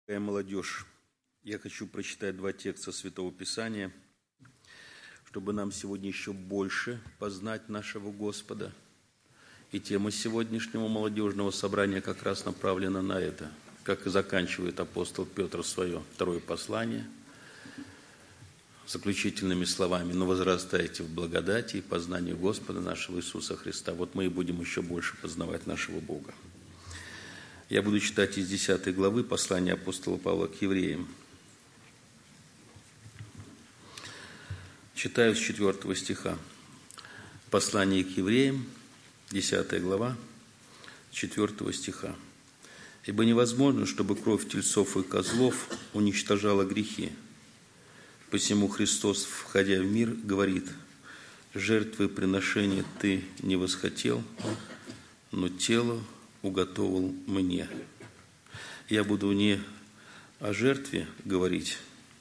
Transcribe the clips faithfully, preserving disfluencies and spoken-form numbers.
Дорогая молодежь, я хочу прочитать два текста Святого Писания, чтобы нам сегодня еще больше познать нашего Господа. И тема сегодняшнего молодежного собрания как раз направлена на это, как и заканчивает апостол Петр свое второе послание заключительными словами: «Но возрастайте в благодати и познанию Господа нашего Иисуса Христа». Вот мы и будем еще больше познавать нашего Бога. Я буду читать из десятой главы послания апостола Павла к евреям. Читаю с четвертого стиха. Послание к евреям, десятая глава, четвертого стиха. «Ибо невозможно, чтобы кровь тельцов и козлов уничтожала грехи. Посему Христос, входя в мир, говорит: жертвы приношения ты не восхотел, но тело уготовал мне». Я буду не о жертве говорить,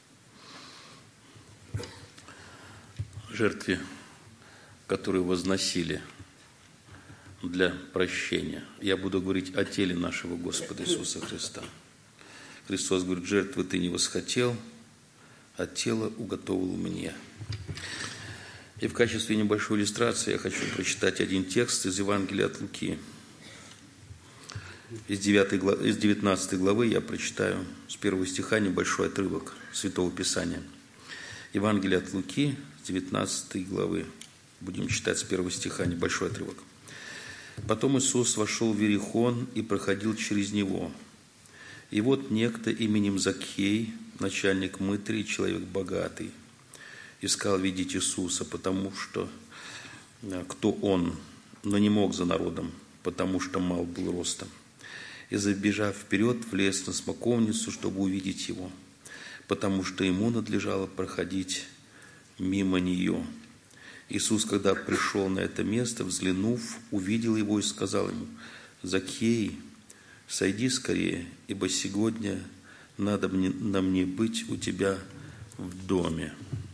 жертве, которую возносили для прощения. Я буду говорить о теле нашего Господа Иисуса Христа. Христос говорит: жертвы ты не восхотел, а тело уготовал мне. И в качестве небольшой иллюстрации я хочу прочитать один текст из Евангелия от Луки. Из девятнадцатой главы я прочитаю с первого стиха небольшой отрывок Святого Писания. Евангелие от Луки, девятнадцатой главы. Будем читать с первого стиха небольшой отрывок. «Потом Иисус вошел в Иерихон и проходил через него. И вот некто именем Закхей, начальник мытарей, человек богатый, искал видеть Иисуса, потому что кто он, но не мог за народом, потому что мал был ростом. И, забежав вперед, влез на смоковницу, чтобы увидеть его, потому что ему надлежало проходить мимо нее. Иисус, когда пришел на это место, взглянув, увидел его и сказал ему: Закхей, сойди скорее, ибо сегодня надо мне, на мне быть у тебя в доме».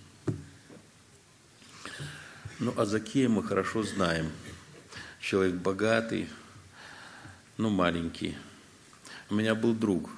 Ну, о Закхее мы хорошо знаем. Человек богатый, но маленький. У меня был друг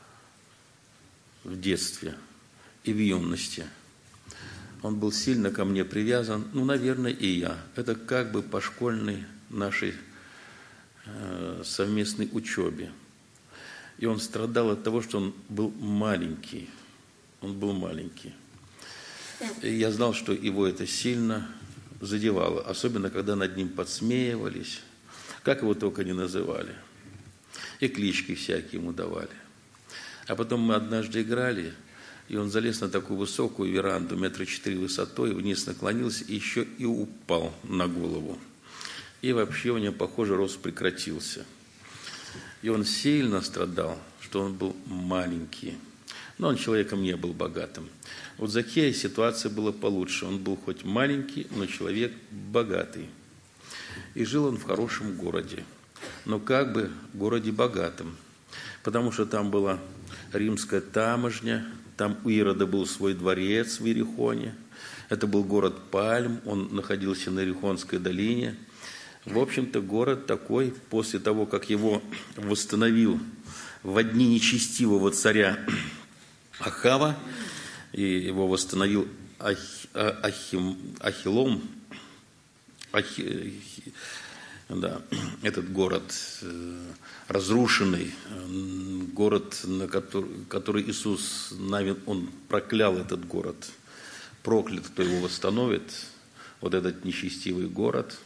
в детстве и в юности. Он был сильно ко мне привязан, ну, наверное, и я. Это как бы по школьной нашей э, совместной учебе. И он страдал от того, что он был маленький. Он был маленький. И я знал, что его это сильно задевало, особенно когда над ним подсмеивались, как его только не называли. И клички всякие ему давали. А потом мы однажды играли, и он залез на такую высокую веранду, метра четыре высотой, вниз наклонился и еще и упал на голову. И вообще у него, похоже, рост прекратился. И он сильно страдал, что он был маленький. Но он человеком не был богатым. Вот Закхея ситуация была получше. Он был хоть маленький, но человек богатый. И жил он в хорошем городе. Но как бы в городе богатом. Потому что там была римская таможня, там у Ирода был свой дворец в Иерихоне. Это был город Пальм, он находился на Иерихонской долине. В общем-то, город такой, после того, как его восстановил в дни нечестивого царя Ахава, и его восстановил Ах, Ахим, Ахилом, Ахи, да, этот город разрушенный, город, на который, который Иисус, он проклял этот город, проклят, кто его восстановит, вот этот нечестивый город,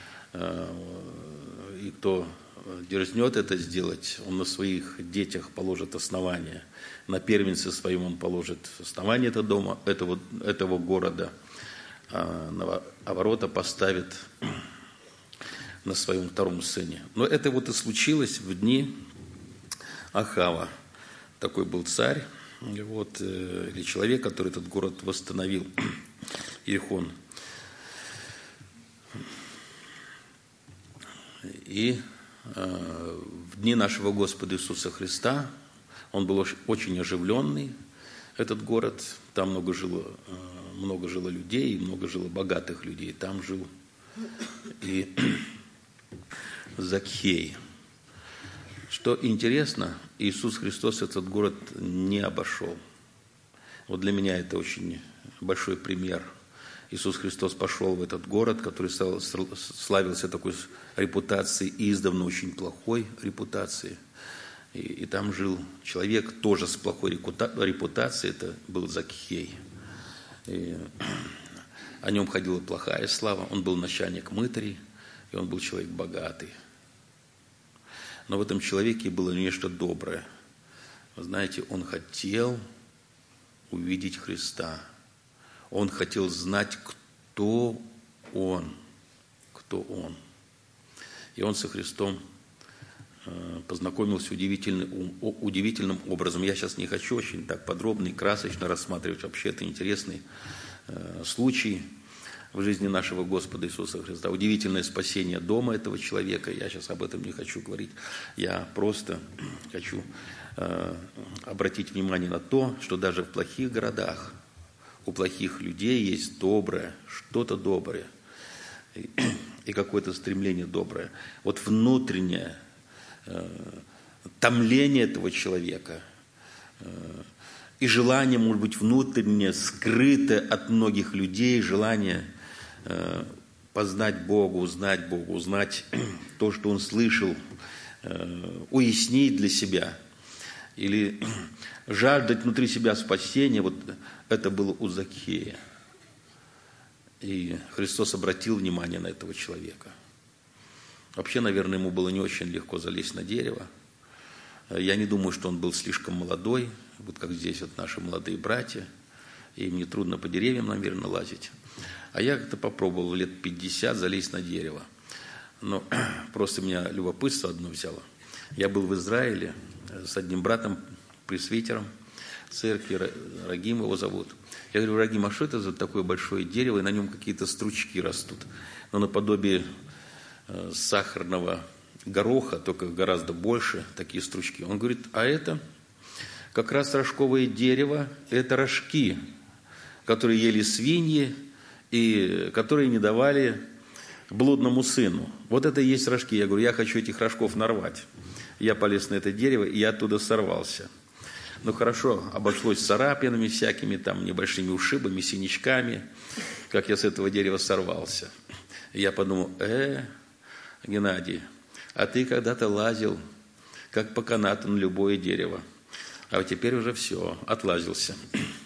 и кто дерзнет это сделать, он на своих детях положит основание, на первенце своем он положит основание этого дома, этого, этого города, а ворота поставит на своем втором сыне. Но это вот и случилось в дни Ахава. Такой был царь, вот, или человек, который этот город восстановил, Иерихон. И э, в дни нашего Господа Иисуса Христа он был очень оживленный, этот город. Там много жило, э, много жило людей, много жило богатых людей. Там жил и Закхей. Что интересно, Иисус Христос этот город не обошел. Вот для меня это очень большой пример. Иисус Христос пошел в этот город, который славился такой репутацией, издавна очень плохой репутацией. И, и там жил человек тоже с плохой репутацией, это был Закхей. И о нем ходила плохая слава, он был начальник мытарей, и он был человек богатый. Но в этом человеке было нечто доброе. Вы знаете, он хотел увидеть Христа. Он хотел знать, кто Он. Кто Он. И он со Христом познакомился удивительным, удивительным образом. Я сейчас не хочу очень так подробно и красочно рассматривать. Вообще это интересный случай в жизни нашего Господа Иисуса Христа. Удивительное спасение дома этого человека. Я сейчас об этом не хочу говорить. Я просто хочу э, обратить внимание на то, что даже в плохих городах у плохих людей есть доброе, что-то доброе и, и какое-то стремление доброе. Вот внутреннее э, томление этого человека э, и желание, может быть, внутреннее, скрытое от многих людей, желание познать Бога, узнать Бога, узнать то, что он слышал, уяснить для себя или жаждать внутри себя спасения, вот это было у Закхея. И Христос обратил внимание на этого человека. Вообще, наверное, ему было не очень легко залезть на дерево. Я не думаю, что он был слишком молодой, вот как здесь вот наши молодые братья, и им не трудно по деревьям, наверное, лазить. А я как-то попробовал в лет пятьдесят залезть на дерево. Но просто меня любопытство одно взяло. Я был в Израиле с одним братом, пресвитером церкви, Рагим его зовут. Я говорю: Рагим, а что это за такое большое дерево, и на нем какие-то стручки растут? Но наподобие сахарного гороха, только гораздо больше такие стручки. Он говорит: а это как раз рожковое дерево, это рожки, которые ели свиньи, и которые не давали блудному сыну. Вот это и есть рожки. Я говорю: я хочу этих рожков нарвать. Я полез на это дерево, и я оттуда сорвался. Ну хорошо, обошлось царапинами всякими, там небольшими ушибами, синячками, как я с этого дерева сорвался. И я подумал: э, Геннадий, а ты когда-то лазил, как по канату, на любое дерево. А вот теперь уже все, отлазился.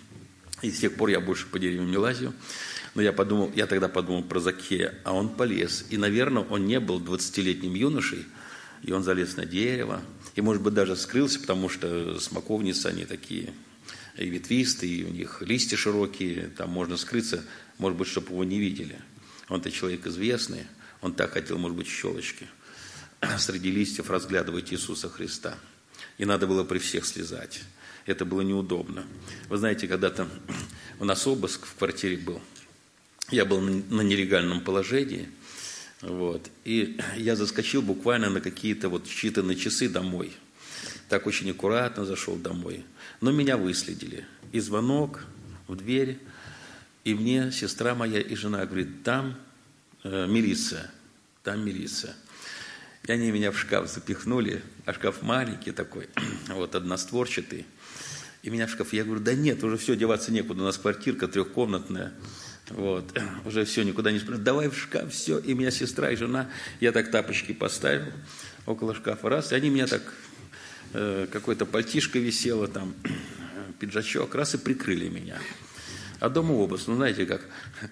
И с тех пор я больше по деревьям не лазил. Но я подумал, я тогда подумал про Закхея, а он полез. И, наверное, он не был двадцатилетним юношей, и он залез на дерево. И, может быть, даже скрылся, потому что смоковницы, они такие и ветвистые, и у них листья широкие, там можно скрыться, может быть, чтобы его не видели. Он-то человек известный, он так хотел, может быть, щелочки среди листьев разглядывать Иисуса Христа. И надо было при всех слезать. Это было неудобно. Вы знаете, когда-то у нас обыск в квартире был. Я был на нелегальном положении. Вот, и я заскочил буквально на какие-то вот считанные часы домой. Так очень аккуратно зашел домой. Но меня выследили. И звонок в дверь. И мне сестра моя и жена говорит: там э, милиция. Там милиция. И они меня в шкаф запихнули. А шкаф маленький такой. Вот одностворчатый. И меня в шкаф. Я говорю: да нет, уже все, деваться некуда. У нас квартирка трехкомнатная. Вот, уже все, никуда не спрашивают. Давай в шкаф, все. И меня сестра и жена. Я так тапочки поставил около шкафа. Раз. И они меня так, э, какой-то пальтишко висело там, пиджачок. Раз и прикрыли меня. А дома обыск. Ну, знаете, как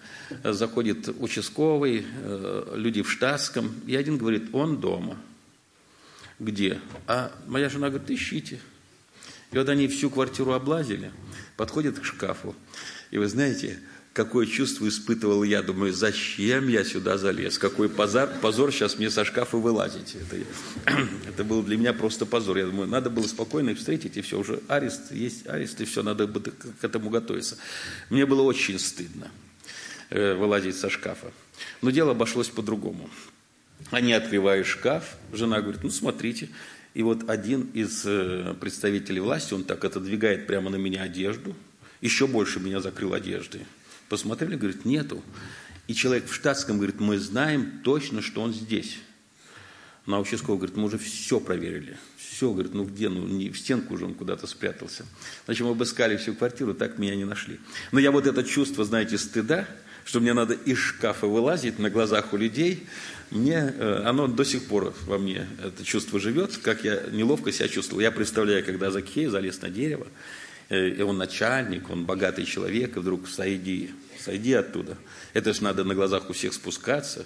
заходит участковый, э, люди в штатском. И один говорит: он дома. Где? А моя жена говорит: ищите. И вот они всю квартиру облазили, подходят к шкафу. И вы знаете, какое чувство испытывал я. Думаю, зачем я сюда залез? Какой позор, позор сейчас мне со шкафа вылазить. Это, это был для меня просто позор. Я думаю, надо было спокойно их встретить, и все, уже арест, есть арест, и все, надо было к этому готовиться. Мне было очень стыдно э, вылазить со шкафа. Но дело обошлось по-другому. Они открывают шкаф, жена говорит: ну, смотрите. И вот один из э, представителей власти, он так отодвигает прямо на меня одежду, еще больше меня закрыл одеждой. Посмотрели, говорит: нету. И человек в штатском говорит: мы знаем точно, что он здесь. На участковый говорит: мы уже все проверили. Все, говорит, ну где, ну не в стенку уже он куда-то спрятался. Значит, мы обыскали всю квартиру, так меня не нашли. Но я вот это чувство, знаете, стыда, что мне надо из шкафа вылазить на глазах у людей, мне, оно до сих пор во мне, это чувство живет, как я неловко себя чувствовал. Я представляю, когда Закхей залез на дерево, и он начальник, он богатый человек, и вдруг сойди, сойди оттуда. Это же надо на глазах у всех спускаться.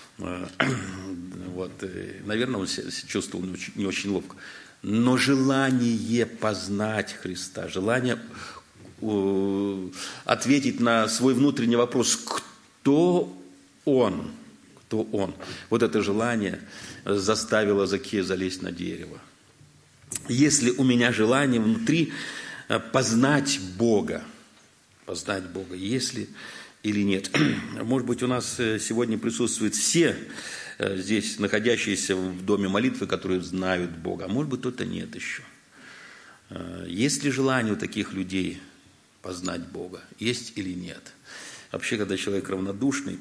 Вот, наверное, он себя чувствовал не очень, не очень ловко. Но желание познать Христа, желание э, ответить на свой внутренний вопрос, кто Он, кто Он, вот это желание заставило Закхея залезть на дерево. Если у меня желание внутри познать Бога, познать Бога, если или нет. Может быть, у нас сегодня присутствуют все здесь находящиеся в доме молитвы, которые знают Бога. А может быть, кто-то нет еще. Есть ли желание у таких людей познать Бога? Есть или нет? Вообще, когда человек равнодушный,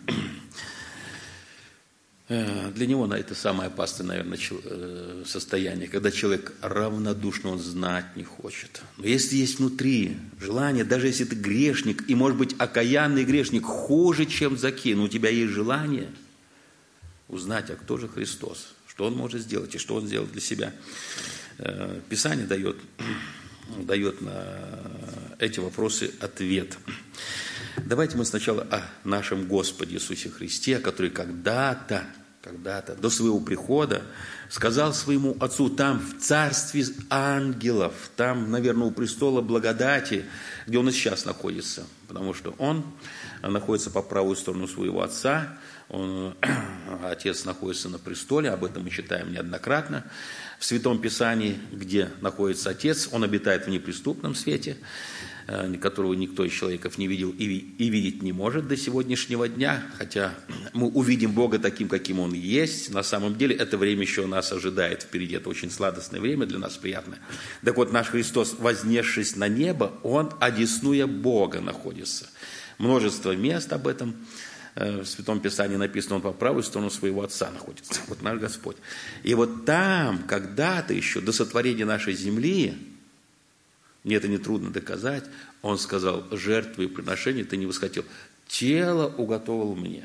для него это самое опасное, наверное, состояние. Когда человек равнодушный, он знать не хочет. Но если есть внутри желание, даже если ты грешник, и, может быть, окаянный грешник, хуже, чем Закхей, но у тебя есть желание узнать, а кто же Христос, что Он может сделать и что Он сделал для себя. Писание дает, дает на эти вопросы ответ. Давайте мы сначала о нашем Господе Иисусе Христе, который когда-то, когда-то, до своего прихода, сказал своему Отцу, там в царстве ангелов, там, наверное, у престола благодати, где Он и сейчас находится, потому что Он находится по правую сторону своего Отца, он, Отец находится на престоле, об этом мы читаем неоднократно. В Святом Писании, где находится Отец, Он обитает в неприступном свете, которого никто из человеков не видел и, и видеть не может до сегодняшнего дня, хотя мы увидим Бога таким, каким Он есть. На самом деле это время еще нас ожидает впереди, это очень сладостное время для нас, приятное. Так вот, наш Христос, вознесшись на небо, Он, одесную Бога, находится. Множество мест об этом в Святом Писании написано, Он по правую сторону своего Отца находится. Вот наш Господь. И вот там, когда-то еще, до сотворения нашей земли, мне это нетрудно доказать, Он сказал, жертвы и приношения ты не восхотел. Тело уготовил мне.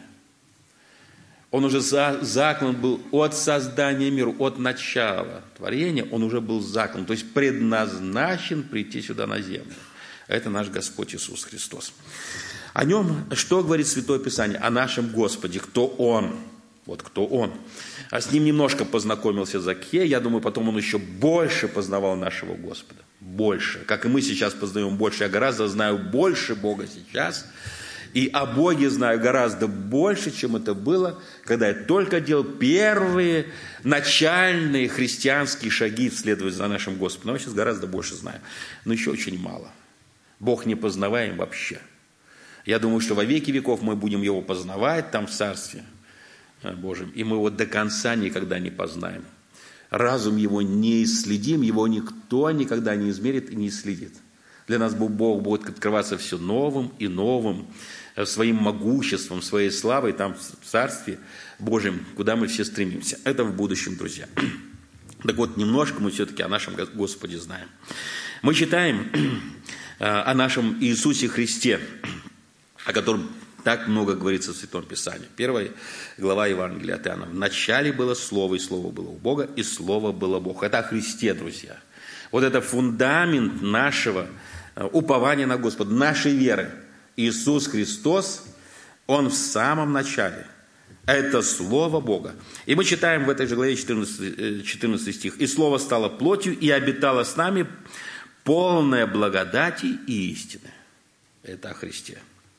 Он уже за, заклан был от создания мира, от начала творения, Он уже был заклан, то есть предназначен прийти сюда на землю. Это наш Господь Иисус Христос. О Нем, что говорит Святое Писание? О нашем Господе, кто Он. Вот кто Он. А с Ним немножко познакомился Закхей. Я думаю, потом он еще больше познавал нашего Господа. Больше. Как и мы сейчас познаем больше. Я гораздо знаю больше Бога сейчас. И о Боге знаю гораздо больше, чем это было, когда я только делал первые начальные христианские шаги вследовать за нашим Господом. Но я сейчас гораздо больше знаю. Но еще очень мало. Бог не познаваем вообще. Я думаю, что во веки веков мы будем Его познавать там в Царстве Божьем, и мы Его до конца никогда не познаем. Разум Его не исследим, Его никто никогда не измерит и не исследит. Для нас Бог будет открываться все новым и новым, своим могуществом, своей славой там в Царстве Божьем, куда мы все стремимся. Это в будущем, друзья. Так вот, немножко мы все-таки о нашем Господе знаем. Мы читаем о нашем Иисусе Христе, о котором так много говорится в Святом Писании. Первая глава Евангелия от Иоанна. В начале было Слово, и Слово было у Бога, и Слово было Бог. Это о Христе, друзья. Вот это фундамент нашего упования на Господа, нашей веры. Иисус Христос, Он в самом начале. Это Слово Бога. И мы читаем в этой же главе четырнадцатый, четырнадцатый стих. «И Слово стало плотью, и обитало с нами, полное благодати и истины». Это о Христе.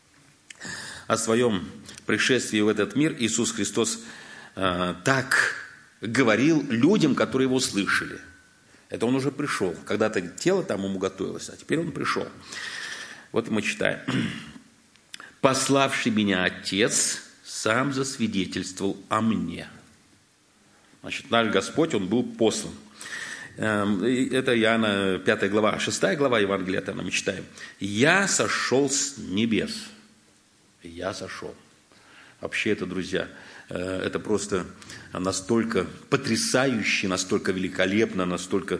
О своем пришествии в этот мир Иисус Христос э, так говорил людям, которые Его слышали. Это Он уже пришел. Когда-то тело там Ему готовилось, а теперь Он пришел. Вот мы читаем. «Пославший меня Отец сам засвидетельствовал о мне». Значит, наш Господь, Он был послан. Это Иоанна пятая глава, шестая глава Евангелия от Иоанна мы читаем. «Я сошел с небес». Я сошел. Вообще это, друзья, Это просто настолько потрясающе, настолько великолепно, настолько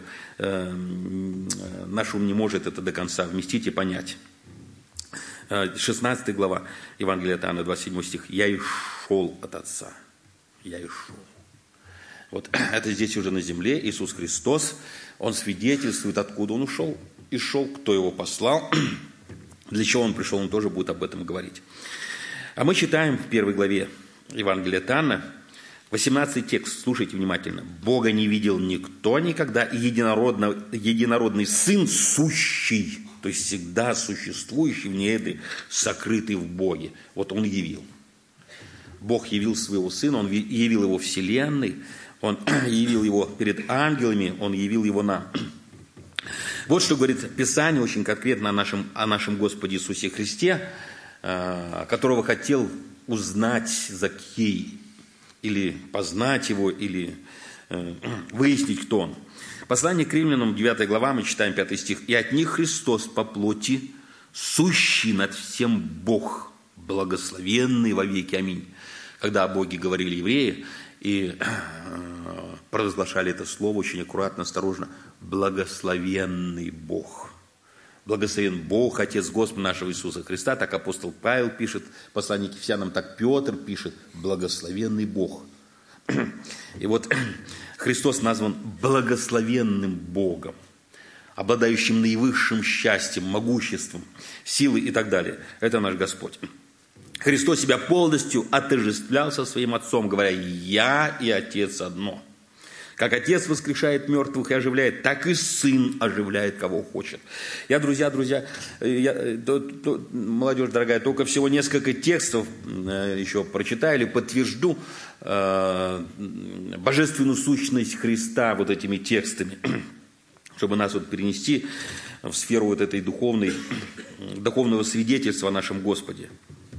наш ум не может это до конца вместить и понять. шестнадцатая глава Евангелия от Иоанна, двадцать седьмой стих. «Я и шел от Отца». Я и шел. Вот это здесь уже на земле. Иисус Христос, Он свидетельствует, откуда Он ушел и шел, кто Его послал, для чего Он пришел, Он тоже будет об этом говорить. А мы читаем в первой главе Евангелия от Иоанна, восемнадцатый текст, слушайте внимательно. «Бога не видел никто никогда, и единородно, единородный Сын сущий». То есть всегда существующий в недры, сокрытый в Боге. Вот Он явил. Бог явил своего Сына, Он явил Его Вселенной, Он явил Его перед ангелами, Он явил Его нам. Вот что говорит Писание очень конкретно о нашем, о нашем Господе Иисусе Христе, которого хотел узнать Закхей, или познать Его, или выяснить, кто Он. Послание к Римлянам, девятая глава, мы читаем пятый стих. «И от них Христос по плоти, сущий над всем Бог, благословенный во веки. Аминь». Когда о Боге говорили евреи и провозглашали это слово очень аккуратно, осторожно. «Благословенный Бог». Благословен Бог, Отец Господа нашего Иисуса Христа. Так апостол Павел пишет, послание к Ефесянам, так Петр пишет. Благословенный Бог. И вот Христос назван благословенным Богом, обладающим наивысшим счастьем, могуществом, силой и так далее. Это наш Господь. Христос себя полностью отождествлял со своим Отцом, говоря: «Я и Отец одно». Как Отец воскрешает мертвых и оживляет, так и Сын оживляет, кого хочет. Я, друзья, друзья, я, то, то, молодежь дорогая, только всего несколько текстов э, еще прочитаю или подтвержду э, божественную сущность Христа вот этими текстами, чтобы нас вот перенести в сферу вот этой духовной, духовного свидетельства о нашем Господе.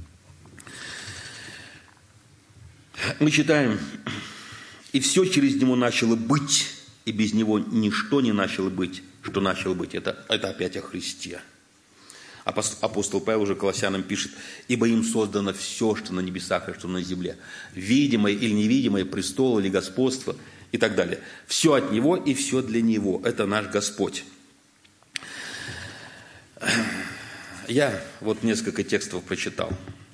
Мы читаем: «И все через Него начало быть, и без Него ничто не начало быть, что начало быть». Это, это опять о Христе. Апостол Павел уже Колоссянам пишет: «Ибо им создано все, что на небесах и что на земле, видимое или невидимое, престол или господство» и так далее. Все от Него и все для Него. Это наш Господь. Я вот несколько текстов прочитал.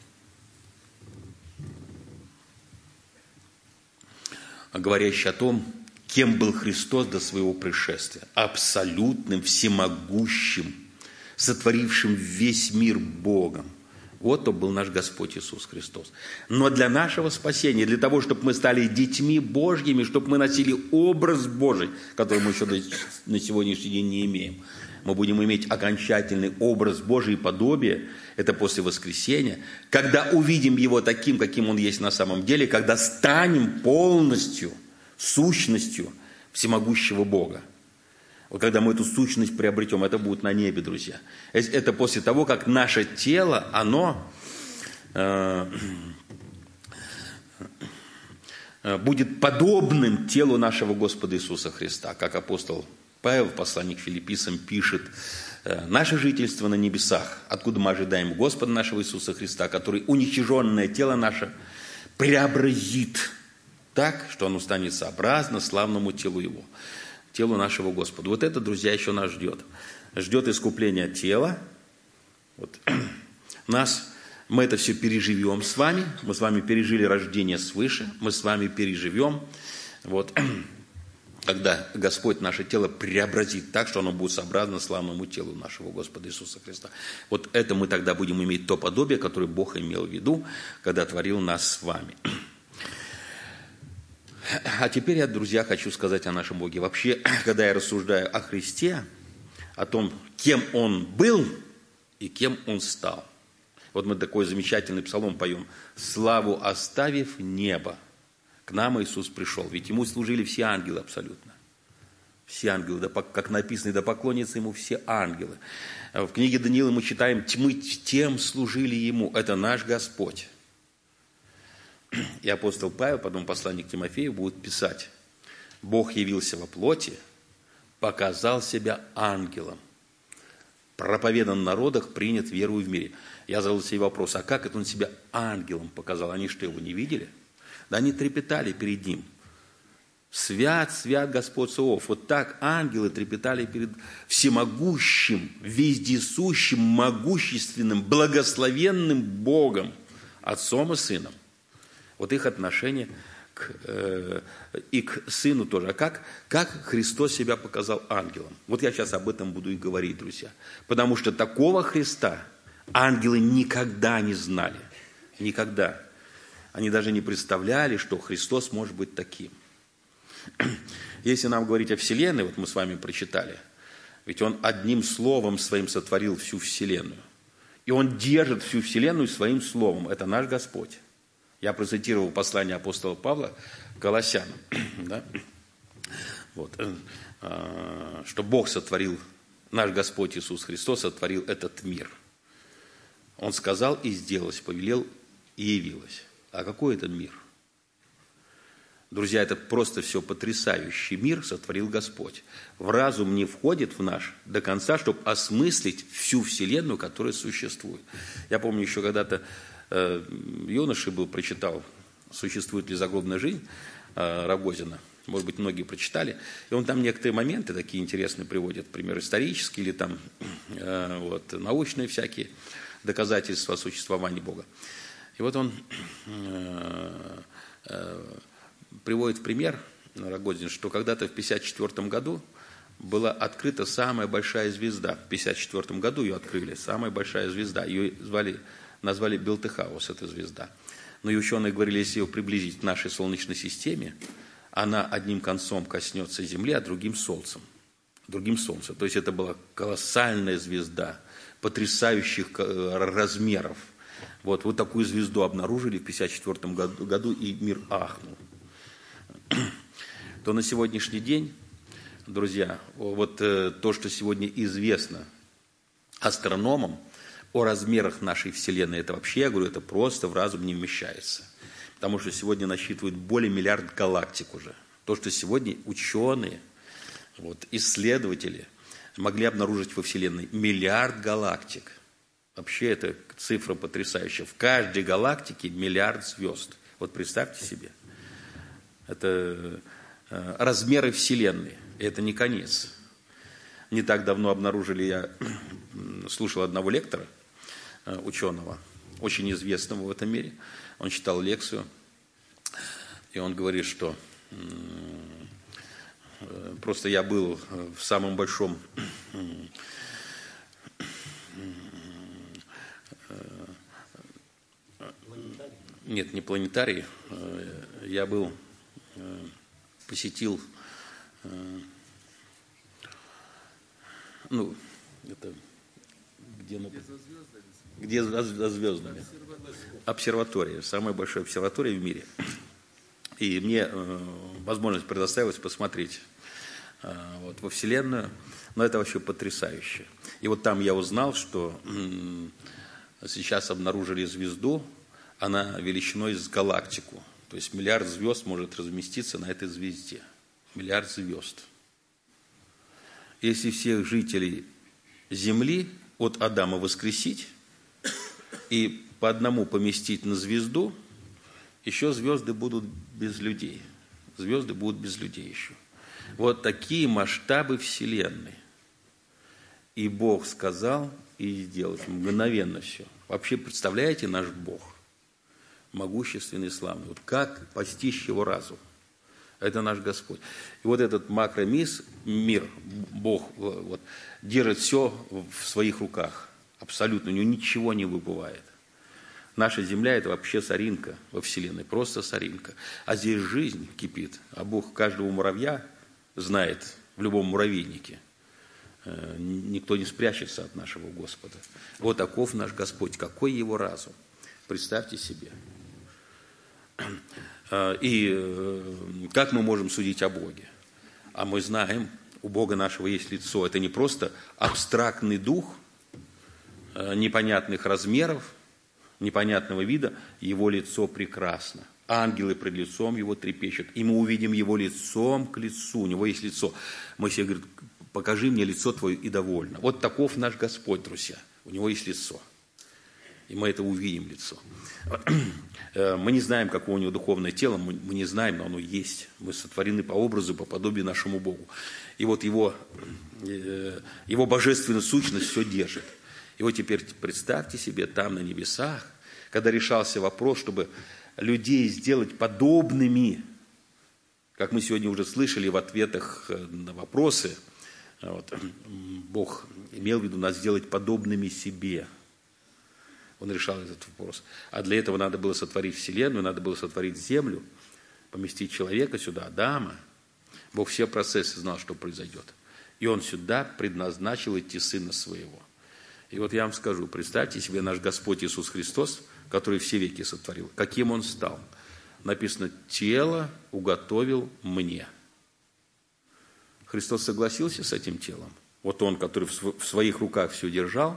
Говорящий о том, кем был Христос до своего пришествия. Абсолютным, всемогущим, сотворившим весь мир Богом. Вот то был наш Господь Иисус Христос. Но для нашего спасения, для того, чтобы мы стали детьми Божьими, чтобы мы носили образ Божий, который мы еще на сегодняшний день не имеем, мы будем иметь окончательный образ Божий и подобие, это после воскресения, когда увидим Его таким, каким Он есть на самом деле, когда станем полностью сущностью всемогущего Бога. Вот когда мы эту сущность приобретем, это будет на небе, друзья. Это после того, как наше тело, оно э, будет подобным телу нашего Господа Иисуса Христа, как апостол Павел в послании к Филиппийцам пишет: «Наше жительство на небесах, откуда мы ожидаем Господа нашего Иисуса Христа, который уничиженное тело наше преобразит так, что оно станет сообразно славному телу Его, телу нашего Господа». Вот это, друзья, еще нас ждет. Ждет искупление тела. Вот. Нас, мы это все переживем с вами. Мы с вами пережили рождение свыше. Мы с вами переживем. Вот. Когда Господь наше тело преобразит так, что оно будет сообразно славному телу нашего Господа Иисуса Христа. Вот это мы тогда будем иметь то подобие, которое Бог имел в виду, когда творил нас с вами. А теперь я, друзья, хочу сказать о нашем Боге. Вообще, когда я рассуждаю о Христе, о том, кем Он был и кем Он стал. Вот мы такой замечательный псалом поем: «Славу оставив небо, к нам Иисус пришел». Ведь Ему служили все ангелы абсолютно. Все ангелы, да, как написано, да поклонятся Ему все ангелы. В книге Даниила мы читаем: «Тьмы тем служили Ему». Это наш Господь. И апостол Павел, потом посланник Тимофею, будет писать: «Бог явился во плоти, показал себя ангелом, проповедан в народах, принят верою в мире». Я задал себе вопрос: а как это Он себя ангелом показал? Они что, Его не видели? Да они трепетали перед Ним. Свят, свят Господь Саваоф. Вот так ангелы трепетали перед всемогущим, вездесущим, могущественным, благословенным Богом, Отцом и Сыном. Вот их отношение к, э, и к Сыну тоже. А как, как Христос себя показал ангелам? Вот я сейчас об этом буду и говорить, друзья. Потому что такого Христа ангелы никогда не знали. Никогда. Они даже не представляли, что Христос может быть таким. Если нам говорить о Вселенной, вот мы с вами прочитали, ведь Он одним словом Своим сотворил всю Вселенную. И Он держит всю Вселенную Своим словом. Это наш Господь. Я процитировал послание апостола Павла к Колоссянам, да? Вот. Что Бог сотворил, наш Господь Иисус Христос сотворил этот мир. Он сказал и сделалось, повелел и явилось. А какой это мир? Друзья, это просто все потрясающий мир сотворил Господь. В разум не входит в наш до конца, чтобы осмыслить всю Вселенную, которая существует. Я помню, еще когда-то э, юношей был, прочитал «Существует ли загробная жизнь» э, Рогозина. Может быть, многие прочитали. И он там некоторые моменты такие интересные приводит, например, исторические или там э, вот, научные всякие доказательства существования Бога. И вот он э, э, приводит в пример, Рогозин, что когда-то в пятьдесят четвёртом году была открыта самая большая звезда. В пятьдесят четвёртом году ее открыли, самая большая звезда. Ее звали, назвали Белтыхаус, эта звезда. Но и ученые говорили, если ее приблизить к нашей Солнечной системе, она одним концом коснется Земли, а другим Солнцем. Другим Солнцем. То есть это была колоссальная звезда, потрясающих размеров. Вот, вот такую звезду обнаружили в пятьдесят четвёртом году, и мир ахнул. То на сегодняшний день, друзья, вот э, то, что сегодня известно астрономам о размерах нашей Вселенной, это вообще, я говорю, это просто в разум не вмещается. Потому что сегодня насчитывают более миллиарда галактик уже. То, что сегодня ученые, вот, исследователи могли обнаружить во Вселенной миллиард галактик. Вообще это цифра потрясающая. В каждой галактике миллиард звезд. Вот представьте себе. Это размеры Вселенной. И это не конец. Не так давно обнаружили, я слушал одного лектора, ученого, очень известного в этом мире. Он читал лекцию, и он говорит, что просто я был в самом большом нет, не планетарий, я был посетил, ну, это где, где, где за звездами? Обсерватория, самая большая обсерватория в мире. И мне возможность предоставилась посмотреть вот, во Вселенную, но это вообще потрясающе. И вот там я узнал, что сейчас обнаружили звезду, она величиной с галактику. То есть миллиард звезд может разместиться на этой звезде. Миллиард звезд. Если всех жителей Земли от Адама воскресить и по одному поместить на звезду, еще звезды будут без людей. Звезды будут без людей еще. Вот такие масштабы Вселенной. И Бог сказал и сделал. Мгновенно все. Вообще, представляете, наш Бог? Могущественный, славный. Вот как постичь его разум? Это наш Господь. И вот этот макромис, мир, Бог, вот, держит все в своих руках. Абсолютно. У него ничего не выбывает. Наша земля – это вообще соринка во Вселенной. Просто соринка. А здесь жизнь кипит. А Бог каждого муравья знает в любом муравейнике. Никто не спрячется от нашего Господа. Вот таков наш Господь. Какой его разум? Представьте себе. И как мы можем судить о Боге? А мы знаем, у Бога нашего есть лицо. Это не просто абстрактный дух непонятных размеров, непонятного вида. Его лицо прекрасно. Ангелы пред лицом его трепещут. И мы увидим его лицом к лицу. У него есть лицо. Моисей говорит, покажи мне лицо твое и довольно. Вот таков наш Господь, друзья. У него есть лицо. И И мы это увидим лицо. Мы не знаем, какое у него духовное тело, мы не знаем, но оно есть. Мы сотворены по образу, по подобию нашему Богу. И вот его, его божественная сущность все держит. И вот теперь представьте себе там на небесах, когда решался вопрос, чтобы людей сделать подобными, как мы сегодня уже слышали в ответах на вопросы, вот, Бог имел в виду нас сделать подобными себе. Он решал этот вопрос. А для этого надо было сотворить вселенную, надо было сотворить землю, поместить человека сюда, Адама. Бог все процессы знал, что произойдет. И Он сюда предназначил идти Сына Своего. И вот я вам скажу, представьте себе наш Господь Иисус Христос, который все веки сотворил. Каким Он стал? Написано, тело уготовил мне. Христос согласился с этим телом. Вот Он, который в своих руках все держал,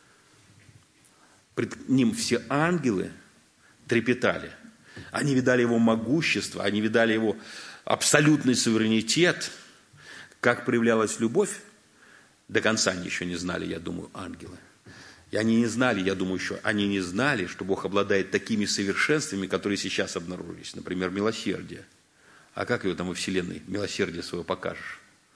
пред Ним все ангелы трепетали. Они видали Его могущество, они видали Его абсолютный суверенитет. Как проявлялась любовь, до конца они еще не знали, я думаю, ангелы. И они не знали, я думаю, еще, они не знали, что Бог обладает такими совершенствами, которые сейчас обнаружились. Например, милосердие. А как его там во Вселенной милосердие свое покажешь?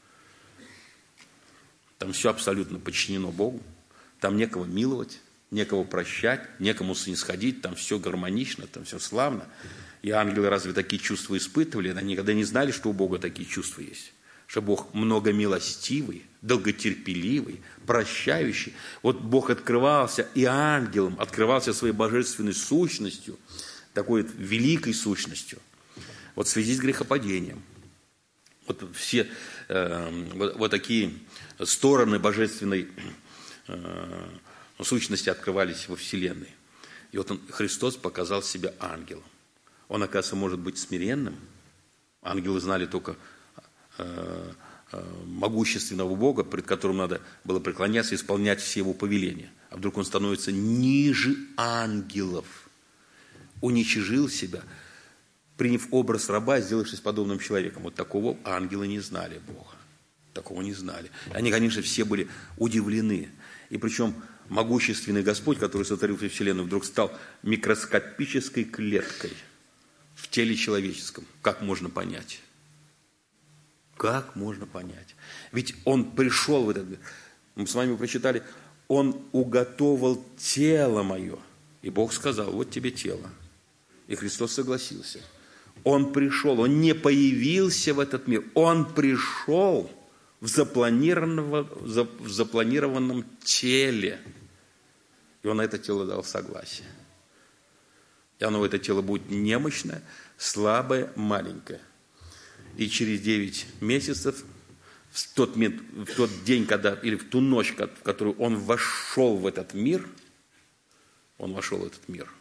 Там все абсолютно подчинено Богу. Там некого миловать, некого прощать, некому снисходить. Там все гармонично, там все славно. И ангелы разве такие чувства испытывали? Они никогда не знали, что у Бога такие чувства есть. Что Бог многомилостивый, долготерпеливый, прощающий. Вот Бог открывался и ангелам, открывался своей божественной сущностью, такой вот великой сущностью. Вот в связи с грехопадением. Вот все э, вот, вот такие стороны божественной э, сущности открывались во Вселенной. И вот он, Христос показал себя ангелом. Он, оказывается, может быть смиренным. Ангелы знали только могущественного Бога, пред которым надо было преклоняться и исполнять все Его повеления. А вдруг Он становится ниже ангелов, уничижил себя, приняв образ раба, сделавшись подобным человеком. Вот такого ангелы не знали Бога. Такого не знали. Они, конечно, все были удивлены. И причем могущественный Господь, который сотворил всю Вселенную, вдруг стал микроскопической клеткой в теле человеческом. Как можно понять? Как можно понять? Ведь Он пришел в этот мир. Мы с вами прочитали, Он уготовил тело мое. И Бог сказал, вот тебе тело. И Христос согласился. Он пришел, Он не появился в этот мир. Он пришел в запланированном, в запланированном теле. И Он на это тело дал согласие. И оно, это тело будет немощное, слабое, маленькое. И через девять месяцев, в тот, в тот день, когда, или в ту ночь, в которую он вошел в этот мир, он вошел в этот мир.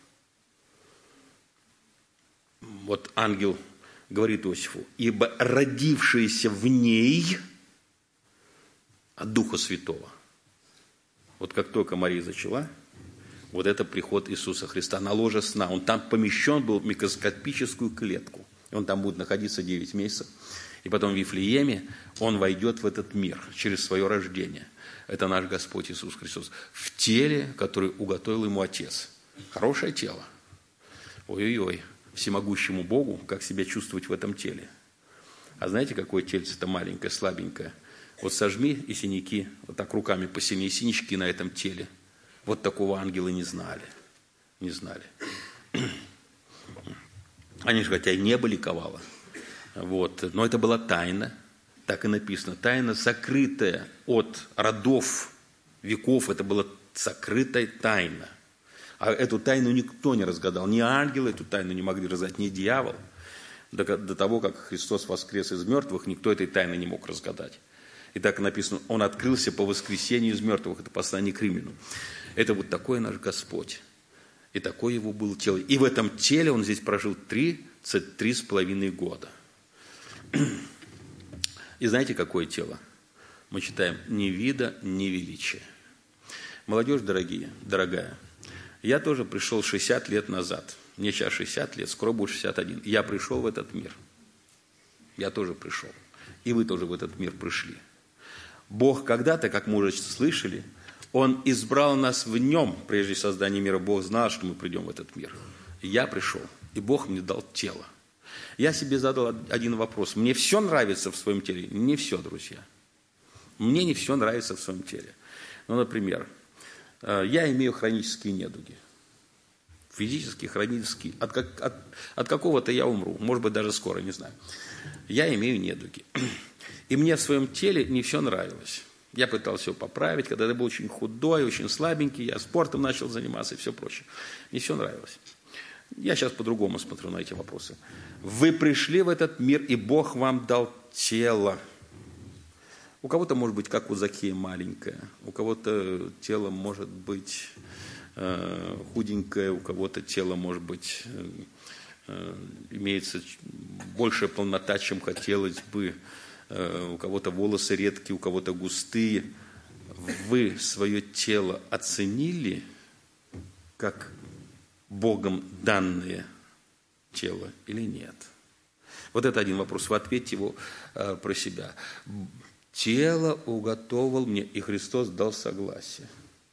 Вот ангел говорит Иосифу, ибо родившиеся в ней от Духа Святого. Вот как только Мария зачала, вот это приход Иисуса Христа на ложе сна. Он там помещен был в микроскопическую клетку. Он там будет находиться девять месяцев. И потом в Вифлееме он войдет в этот мир через свое рождение. Это наш Господь Иисус Христос. В теле, которое уготовил ему Отец. Хорошее тело. Ой-ой-ой. Всемогущему Богу, как себя чувствовать в этом теле. А знаете, какое тельце-то маленькое, слабенькое? Вот сожми и синяки, вот так руками посильнее, синячки на этом теле. Вот такого ангелы не знали. Не знали. Они же хотя и небо ликовало. Вот. Но это была тайна. Так и написано. Тайна, сокрытая от родов, веков. Это была сокрытая тайна. А эту тайну никто не разгадал. Ни ангелы эту тайну не могли разгадать, ни дьявол. До, до того, как Христос воскрес из мертвых, никто этой тайны не мог разгадать. И так написано, Он открылся по воскресению из мертвых. Это послание к Римлянам. Это вот такой наш Господь. И такое Его было тело. И в этом теле Он здесь прожил тридцать три с половиной года. И знаете, какое тело? Мы читаем «ни вида, ни величия». Молодежь, дорогие, дорогая, я тоже пришел шестьдесят лет назад. Мне сейчас шестьдесят лет, скоро будет шестьдесят один. Я пришел в этот мир. Я тоже пришел. И вы тоже в этот мир пришли. Бог когда-то, как мы уже слышали, Он избрал нас в нем, прежде создания мира. Бог знал, что мы придем в этот мир. И я пришел, и Бог мне дал тело. Я себе задал один вопрос. Мне все нравится в своем теле? Не все, друзья. Мне не все нравится в своем теле. Ну, например, я имею хронические недуги. Физические, хронические. От, как, от, от какого-то я умру. Может быть, даже скоро, не знаю. Я имею недуги. И мне в своем теле не все нравилось. Я пытался его поправить, когда я был очень худой, очень слабенький. Я спортом начал заниматься и все прочее. Не все нравилось. Я сейчас по-другому смотрю на эти вопросы. Вы пришли в этот мир, и Бог вам дал тело. У кого-то может быть, как у Закея, маленькое. У кого-то тело может быть э, худенькое, у кого-то тело может быть, э, э, имеется большая полнота, чем хотелось бы. Э, у кого-то волосы редкие, у кого-то густые. Вы свое тело оценили как Богом данное тело или нет? Вот это один вопрос. Вы ответьте его э, про себя. Тело уготовил мне, и Христос дал согласие.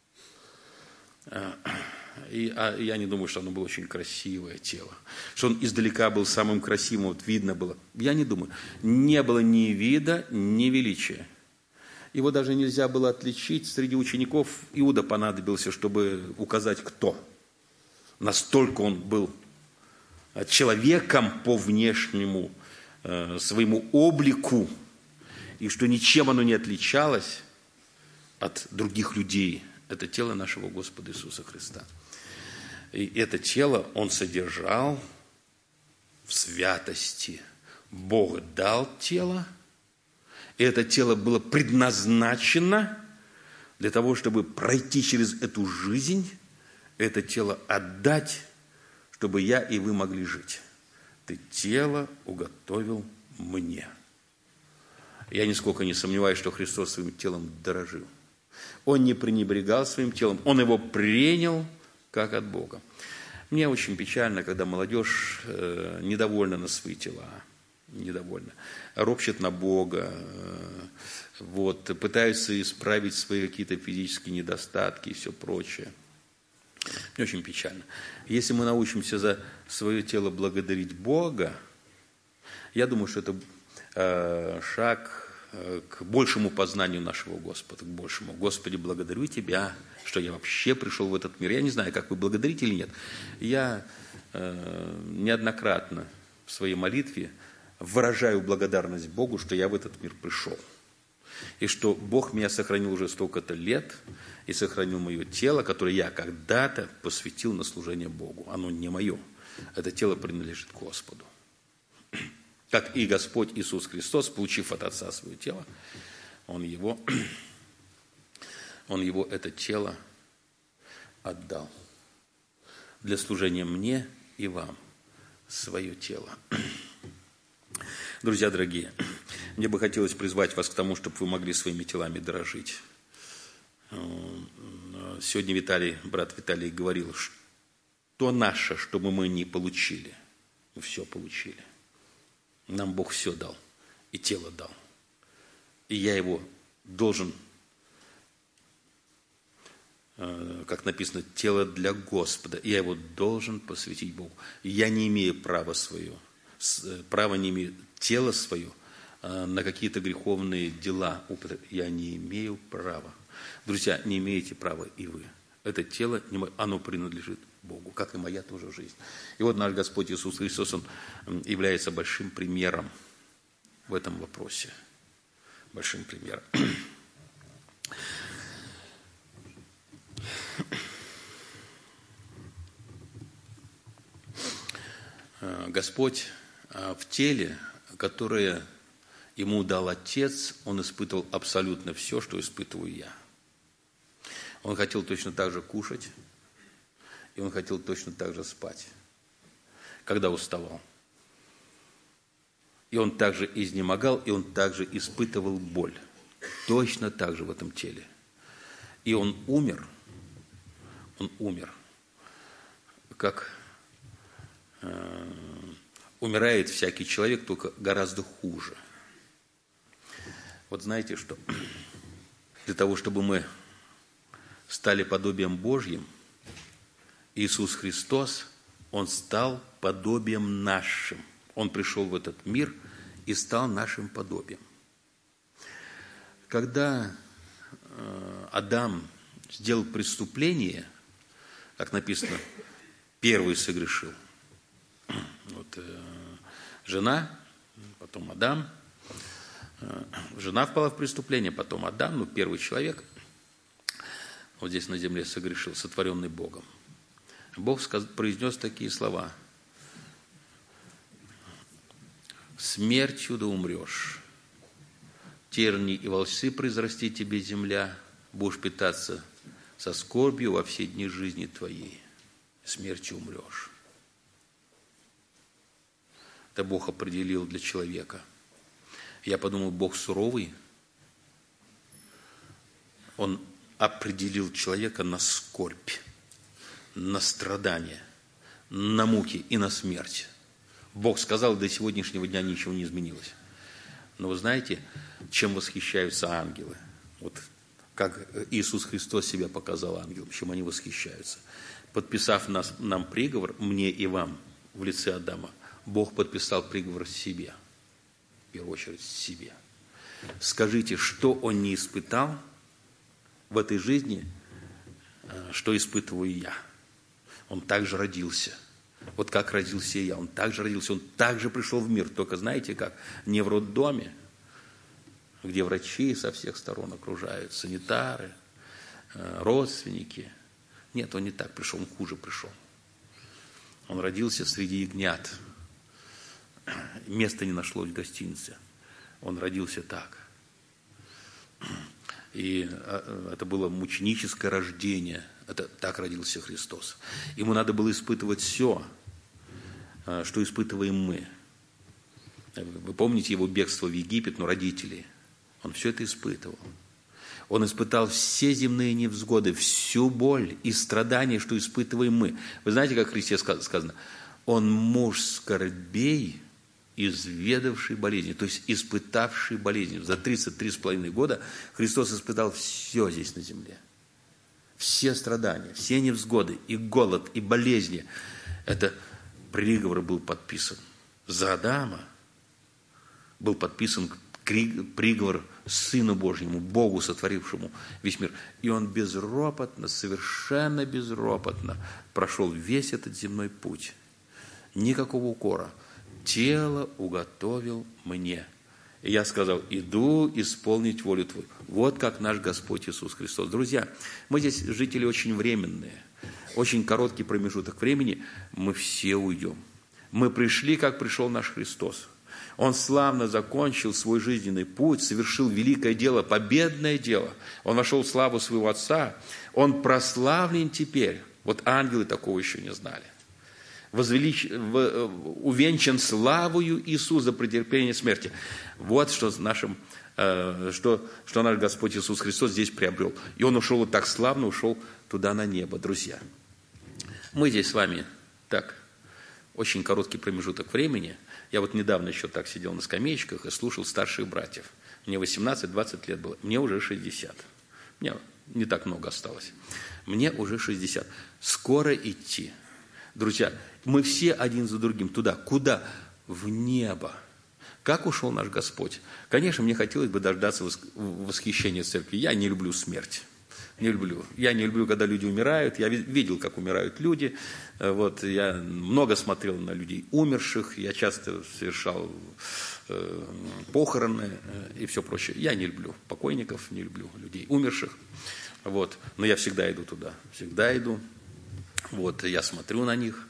И, а я не думаю, что оно было очень красивое тело. Что он издалека был самым красивым, вот видно было. Я не думаю. Не было ни вида, ни величия. Его даже нельзя было отличить. Среди учеников Иуда понадобился, чтобы указать, кто. Настолько он был человеком по внешнему э, своему облику, и что ничем оно не отличалось от других людей. Это тело нашего Господа Иисуса Христа. И это тело он содержал в святости. Бог дал тело, и это тело было предназначено для того, чтобы пройти через эту жизнь, это тело отдать, чтобы я и вы могли жить. Ты тело уготовил мне. Я нисколько не сомневаюсь, что Христос своим телом дорожил. Он не пренебрегал своим телом, он его принял как от Бога. Мне очень печально, когда молодежь э, недовольна на свои тела, недовольна, ропщет на Бога, э, вот, пытаются исправить свои какие-то физические недостатки и все прочее. Мне очень печально. Если мы научимся за свое тело благодарить Бога, я думаю, что это э, шаг э, к большему познанию нашего Господа, к большему. Господи, благодарю Тебя, что я вообще пришел в этот мир. Я не знаю, как вы благодарите или нет. Я э, неоднократно в своей молитве выражаю благодарность Богу, что я в этот мир пришел. И что Бог меня сохранил уже столько-то лет, и сохранил мое тело, которое я когда-то посвятил на служение Богу. Оно не мое. Это тело принадлежит Господу. Как и Господь Иисус Христос, получив от Отца свое тело, Он его, Он его это тело отдал для служения мне и вам, свое тело. Друзья дорогие, мне бы хотелось призвать вас к тому, чтобы вы могли своими телами дорожить. Сегодня Виталий, брат Виталий говорил, что наше, чтобы мы не получили. Мы все получили. Нам Бог все дал. И тело дал. И я его должен, как написано, тело для Господа. Я его должен посвятить Богу. Я не имею права свое, права не имею тело свое на какие-то греховные дела. Я не имею права. Друзья, не имеете права и вы. Это тело, оно принадлежит Богу, как и моя тоже жизнь. И вот наш Господь Иисус Христос, Он является большим примером в этом вопросе. Большим примером. Господь в теле, которое Ему дал Отец, Он испытывал абсолютно все, что испытываю я. Он хотел точно так же кушать, и Он хотел точно так же спать, когда уставал. И Он также изнемогал, и Он также испытывал боль. Точно так же в этом теле. И Он умер, Он умер, как э, умирает всякий человек, только гораздо хуже. Вот знаете что? Для того, чтобы мы стали подобием Божьим, Иисус Христос, Он стал подобием нашим. Он пришел в этот мир и стал нашим подобием. Когда Адам сделал преступление, как написано, первый согрешил. Вот, жена, потом Адам. Жена впала в преступление, потом Адам, ну, первый человек, вот здесь на земле согрешил, сотворенный Богом. Бог произнес такие слова: «Смертью да умрешь, терни и волсы произрасти тебе земля, будешь питаться со скорбью во все дни жизни твоей, смертью умрешь». Это Бог определил для человека. Я подумал, Бог суровый. Он определил человека на скорбь, на страдания, на муки и на смерть. Бог сказал, до сегодняшнего дня ничего не изменилось. Но вы знаете, чем восхищаются ангелы? Вот как Иисус Христос себя показал ангелам, чем они восхищаются. Подписав нас, нам приговор, мне и вам, в лице Адама, Бог подписал приговор себе. В первую очередь себе. Скажите, что он не испытал в этой жизни, что испытываю я? Он также родился. Вот как родился я, он также родился, он также пришел в мир. Только знаете как? Не в роддоме, где врачи со всех сторон окружают, санитары, родственники. Нет, он не так пришел, он хуже пришел. Он родился среди ягнят. Места не нашлось в гостинице. Он родился так. И это было мученическое рождение. Это так родился Христос. Ему надо было испытывать все, что испытываем мы. Вы помните его бегство в Египет, но родители. Он все это испытывал. Он испытал все земные невзгоды, всю боль и страдания, что испытываем мы. Вы знаете, как в Христе сказано? Он муж скорбей, изведавший болезни, то есть испытавший болезни. За тридцать три с половиной года Христос испытал все здесь на земле. Все страдания, все невзгоды, и голод, и болезни. Это приговор был подписан. За Адама был подписан приговор Сыну Божьему, Богу, сотворившему весь мир. И он безропотно, совершенно безропотно прошел весь этот земной путь. Никакого укора. Тело уготовил мне. И я сказал, иду исполнить волю Твою. Вот как наш Господь Иисус Христос. Друзья, мы здесь жители очень временные. Очень короткий промежуток времени, мы все уйдем. Мы пришли, как пришел наш Христос. Он славно закончил свой жизненный путь, совершил великое дело, победное дело. Он вошел в славу своего Отца. Он прославлен теперь. Вот ангелы такого еще не знали. Возвелич... увенчан славою Иисуса за претерпение смерти. Вот что, нашим, что, что наш Господь Иисус Христос здесь приобрел. И Он ушел вот так славно, ушел туда на небо, друзья. Мы здесь с вами так, очень короткий промежуток времени. Я вот недавно еще так сидел на скамеечках и слушал старших братьев. Мне восемнадцать-двадцать лет было, мне уже шестьдесят. Мне не так много осталось. Мне уже шестьдесят. Скоро идти. Друзья, мы все один за другим туда. Куда? В небо. Как ушел наш Господь? Конечно, мне хотелось бы дождаться восхищения церкви. Я не люблю смерть. Не люблю. Я не люблю, когда люди умирают. Я видел, как умирают люди. Вот, я много смотрел на людей умерших. Я часто совершал э, похороны э, и все прочее. Я не люблю покойников, не люблю людей умерших. Вот. Но я всегда иду туда. Всегда иду. Вот, я смотрю на них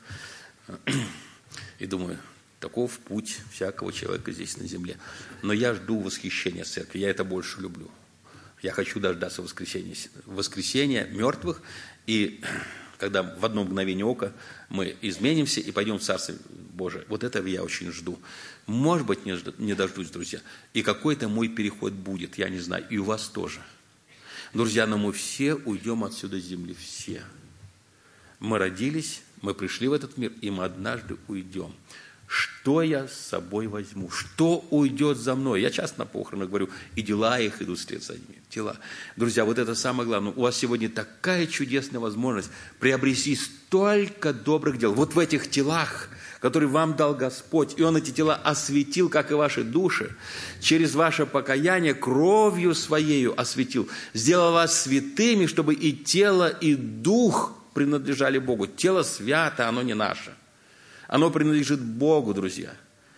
и думаю, таков путь всякого человека здесь на земле. Но я жду восхищения церкви, я это больше люблю. Я хочу дождаться воскресения, воскресения мертвых, и когда в одно мгновение ока мы изменимся и пойдем в Царство Божие. Вот этого я очень жду. Может быть, не дождусь, друзья. И какой-то мой переход будет, я не знаю, и у вас тоже. Друзья, но мы все уйдем отсюда с земли, все. Мы родились, мы пришли в этот мир, и мы однажды уйдем. Что я с собой возьму? Что уйдет за мной? Я часто на похоронах говорю, и дела их идут вслед за ними. Дела. Друзья, вот это самое главное. У вас сегодня такая чудесная возможность приобрести столько добрых дел. Вот в этих телах, которые вам дал Господь, и Он эти тела осветил, как и ваши души, через ваше покаяние кровью Своею осветил, сделал вас святыми, чтобы и тело, и дух принадлежали Богу. Тело свято, оно не наше. Оно принадлежит Богу, друзья.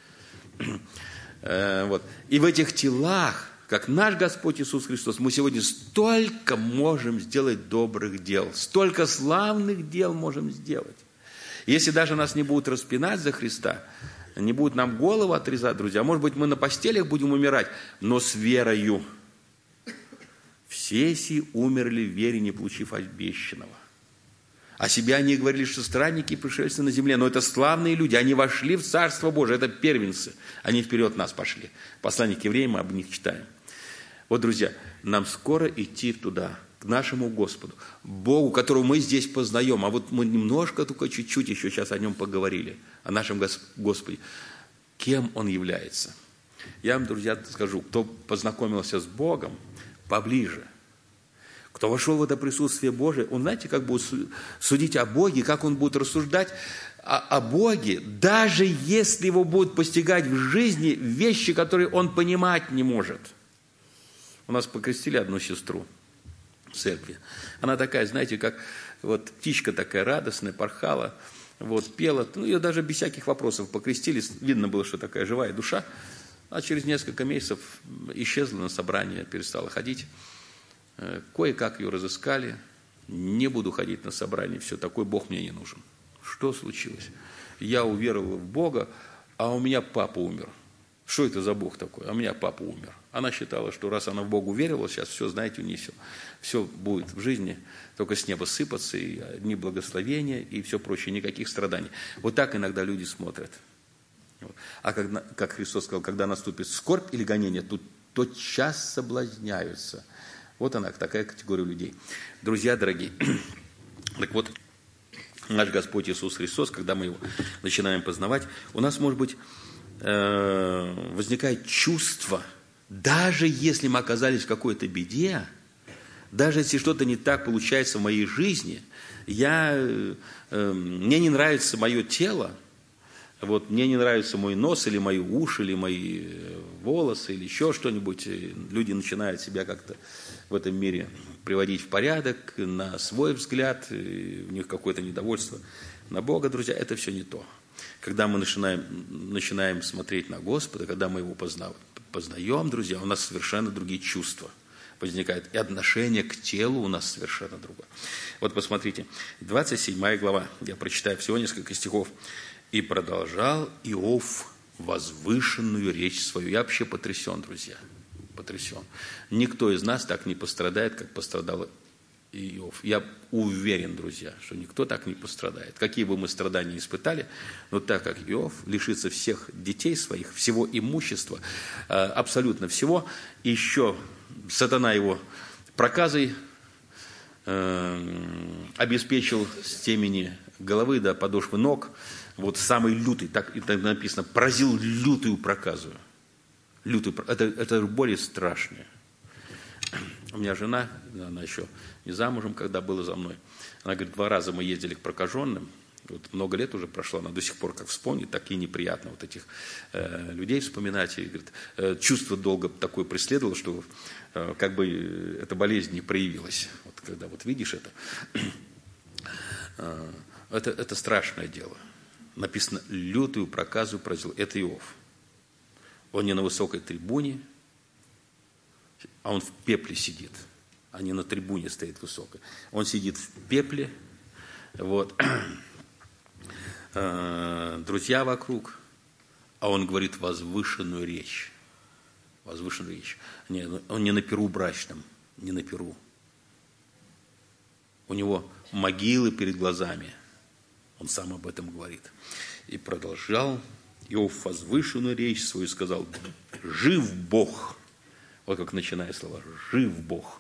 Вот. И в этих телах, как наш Господь Иисус Христос, мы сегодня столько можем сделать добрых дел, столько славных дел можем сделать. Если даже нас не будут распинать за Христа, не будут нам голову отрезать, друзья, может быть, мы на постелях будем умирать, но с верою. Все сии умерли в вере, не получив обещанного. О себе они говорили, что странники и пришельцы на земле. Но это славные люди. Они вошли в Царство Божие. Это первенцы. Они вперед нас пошли. Послание к евреям, мы об них читаем. Вот, друзья, нам скоро идти туда, к нашему Господу. Богу, которого мы здесь познаем. А вот мы немножко, только чуть-чуть еще сейчас о нем поговорили. О нашем Господе. Кем Он является? Я вам, друзья, скажу, кто познакомился с Богом поближе, кто вошел в это присутствие Божие, он, знаете, как будет судить о Боге, как он будет рассуждать о, о Боге, даже если его будут постигать в жизни вещи, которые он понимать не может. У нас покрестили одну сестру в церкви. Она такая, знаете, как вот птичка такая радостная, порхала, вот, пела. Ну, ее даже без всяких вопросов покрестили. Видно было, что такая живая душа. А через несколько месяцев исчезла на собрание, перестала ходить. Кое-как ее разыскали, не буду ходить на собрание, все, такой Бог мне не нужен. Что случилось? Я уверовал в Бога, а у меня папа умер. Что это за Бог такой? А у меня папа умер. Она считала, что раз она в Бога уверовала, сейчас все, знаете, у нее все, все будет в жизни, только с неба сыпаться, и одни благословения, и все прочее, никаких страданий. Вот так иногда люди смотрят. А когда, как Христос сказал, когда наступит скорбь или гонение, тут тотчас соблазняются. Вот она, такая категория людей. Друзья дорогие, так вот, наш Господь Иисус Христос, когда мы Его начинаем познавать, у нас, может быть, возникает чувство, даже если мы оказались в какой-то беде, даже если что-то не так получается в моей жизни, я, мне не нравится мое тело, вот, мне не нравится мой нос, или мои уши, или мои волосы, или еще что-нибудь. Люди начинают себя как-то в этом мире приводить в порядок, на свой взгляд, у них какое-то недовольство на Бога, друзья, это все не то. Когда мы начинаем, начинаем смотреть на Господа, когда мы Его познаем, познаем, друзья, у нас совершенно другие чувства возникают. И отношение к телу у нас совершенно другое. Вот посмотрите, двадцать седьмая глава, я прочитаю всего несколько стихов. «И продолжал Иов возвышенную речь свою». Я вообще потрясен, друзья, потрясен. Никто из нас так не пострадает, как пострадал Иов. Я уверен, друзья, что никто так не пострадает. Какие бы мы страдания испытали, но так как Иов лишится всех детей своих, всего имущества, абсолютно всего, и еще сатана его проказой обеспечил с темени головы до подошвы ног, вот самый лютый, так, так написано, поразил лютую проказу. Лютую, это, это более страшное. У меня жена, она еще не замужем, когда была за мной, она говорит, два раза мы ездили к прокаженным, вот много лет уже прошло, она до сих пор как вспомнит, так и неприятно вот этих э, людей вспоминать. И, говорит, э, чувство долго такое преследовало, что э, как бы эта болезнь не проявилась. Вот когда вот видишь это, э, это, это страшное дело. Написано, лютую проказу поразил. Это Иов. Он не на высокой трибуне, а он в пепле сидит, а не на трибуне стоит высокой. Он сидит в пепле, вот, друзья вокруг, а он говорит возвышенную речь. Возвышенную речь. Он не на перу брачном, не на перу. У него могилы перед глазами. Он сам об этом говорит. И продолжал Иов возвышенную речь свою, сказал, жив Бог. Вот как начиная слова, жив Бог.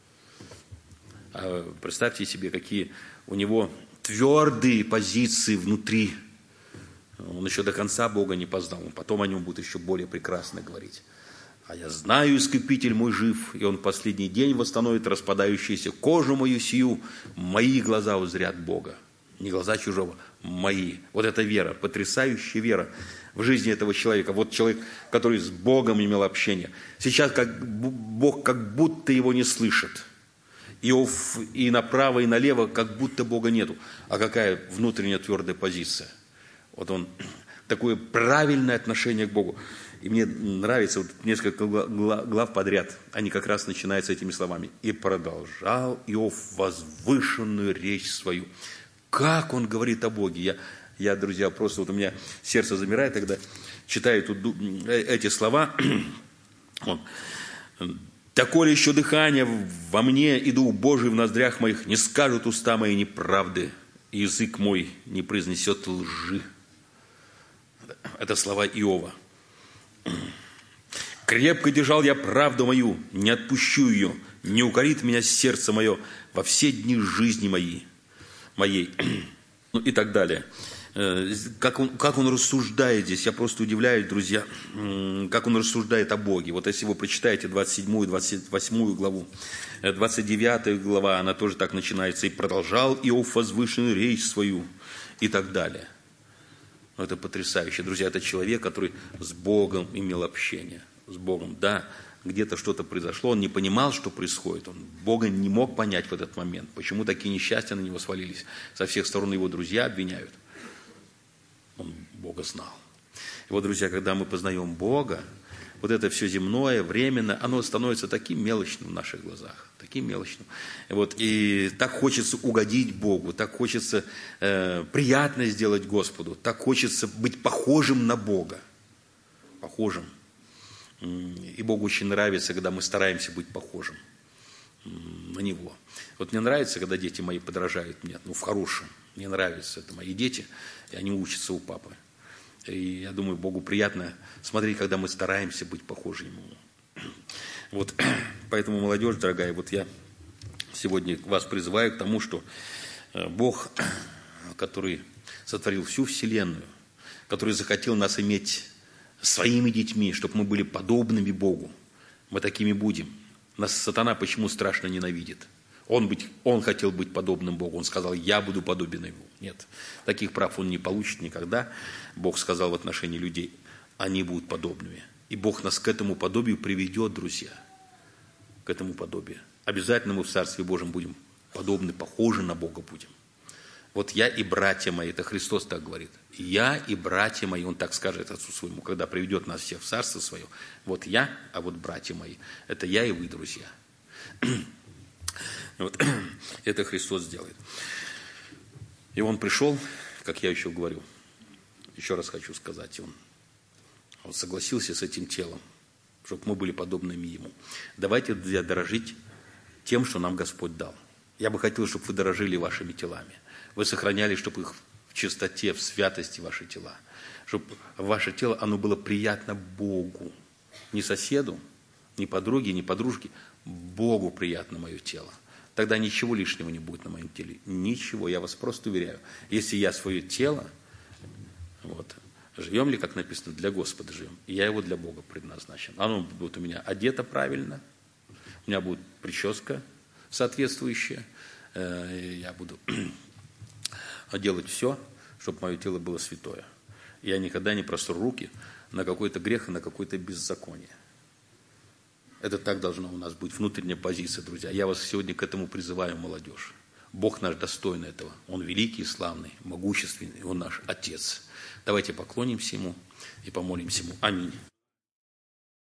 А представьте себе, какие у него твердые позиции внутри Он еще до конца Бога не познал, он потом о нем будет еще более прекрасно говорить. А я знаю, Искупитель мой жив, и он в последний день восстановит распадающуюся кожу мою сию, мои глаза узрят Бога. Не глаза чужого, мои. Вот эта вера, потрясающая вера в жизни этого человека. Вот человек, который с Богом имел общение. Сейчас как Бог как будто его не слышит. Иов и направо, и налево как будто Бога нету. А какая внутренняя твердая позиция? Вот он, такое правильное отношение к Богу. И мне нравится, вот несколько глав подряд, они как раз начинаются этими словами. «И продолжал Иов возвышенную речь свою». Как он говорит о Боге? Я, я, друзья, просто вот у меня сердце замирает, когда читаю тут эти слова. «Доколе еще дыхание во мне, и дух Божий в ноздрях моих, не скажут уста мои неправды, и язык мой не произнесет лжи». Это слова Иова. «Крепко держал я правду мою, не отпущу ее, не укорит меня сердце мое во все дни жизни моей». моей. Ну и так далее. Как он, как он рассуждает здесь, я просто удивляюсь, друзья, как он рассуждает о Боге. Вот если вы прочитаете двадцать седьмую, двадцать восьмую главу, двадцать девятая глава, она тоже так начинается. «И продолжал Иов возвышенную речь свою», и так далее. Но это потрясающе, друзья. Это человек, который с Богом имел общение. С Богом, да, где-то что-то произошло, он не понимал, что происходит, он Бога не мог понять в этот момент, почему такие несчастья на него свалились, со всех сторон его друзья обвиняют. Он Бога знал. И вот, друзья, когда мы познаем Бога, вот это все земное, временно, оно становится таким мелочным в наших глазах, таким мелочным. И, вот, и так хочется угодить Богу, так хочется э, приятно сделать Господу, так хочется быть похожим на Бога, похожим. И Богу очень нравится, когда мы стараемся быть похожим на Него. Вот мне нравится, когда дети мои подражают мне, ну, в хорошем. Мне нравится, это мои дети, и они учатся у папы. И я думаю, Богу приятно смотреть, когда мы стараемся быть похожи Ему. Вот, поэтому, молодежь, дорогая, вот я сегодня вас призываю к тому, что Бог, который сотворил всю вселенную, который захотел нас иметь своими детьми, чтобы мы были подобными Богу. Мы такими будем. Нас сатана почему страшно ненавидит? Он, быть, он хотел быть подобным Богу. Он сказал, я буду подобен Ему. Нет, таких прав он не получит никогда. Бог сказал в отношении людей, они будут подобными. И Бог нас к этому подобию приведет, друзья. К этому подобию. Обязательно мы в Царстве Божьем будем подобны, похожи на Бога будем. Вот я и братья мои, это Христос так говорит. Я и братья мои, Он так скажет Отцу Своему, когда приведет нас всех в Царство Свое. Вот я, а вот братья мои. Это я и вы, друзья. Вот это Христос сделает. И Он пришел, как я еще говорю, еще раз хочу сказать, Он, он согласился с этим телом, чтобы мы были подобными Ему. Давайте, друзья, дорожить тем, что нам Господь дал. Я бы хотел, чтобы вы дорожили вашими телами. Вы сохраняли, чтобы их в чистоте, в святости ваши тела. Чтобы ваше тело, оно было приятно Богу. Не соседу, не подруге, не подружке. Богу приятно мое тело. Тогда ничего лишнего не будет на моем теле. Ничего, я вас просто уверяю. Если я свое тело, вот, живем ли, как написано, для Господа живем, и я его для Бога предназначен. Оно будет у меня одето правильно, у меня будет прическа соответствующая, я буду делать все, чтобы мое тело было святое. Я никогда не простру руки на какой-то грех и на какое-то беззаконие. Это так должна у нас быть внутренняя позиция, друзья. Я вас сегодня к этому призываю, молодежь. Бог наш достоин этого. Он великий, славный, могущественный, Он наш Отец. Давайте поклонимся Ему и помолимся Ему. Аминь.